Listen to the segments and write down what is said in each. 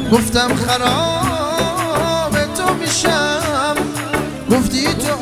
گفتم خراب تو میشم، گفتی تو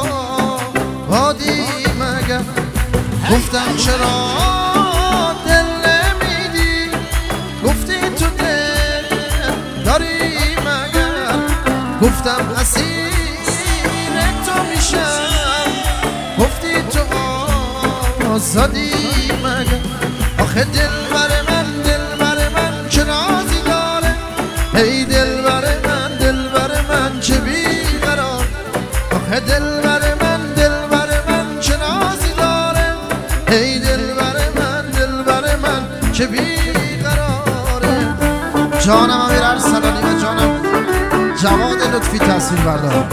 آبادی مگر. گفتم چرا دل نمیدی، گفتی تو دل داری مگر. گفتم اسیر تو میشم، گفتی تو آزادی مگر. آخه دل بر من چه نازی داره، ای دل بر من چه بیقرار. آخه دل بر من چه نازی داره، ای دل بر من چه بیقراره. جانم امیر ارسلانی و جانم جواد لطفی تصویر بردار.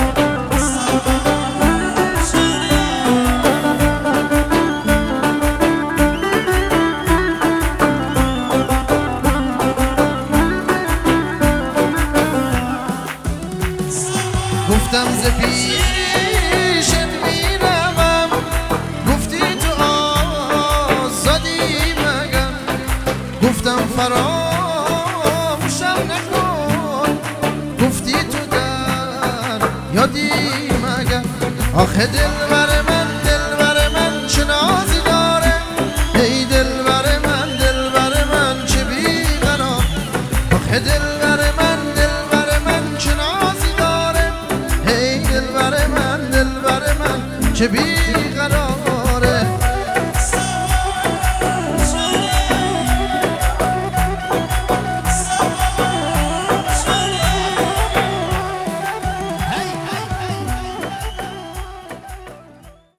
گفتم ز پیشت میروم، گفتی تو آزادی مگر. گفتم فراموشم نکن، گفتی تو در یادی مگر. آخه دل بر من چه نازی داره، ای دل بر من چه بیقرار. آخه دل بر من چه نازی داره، ای دل بر من چه بیقرار.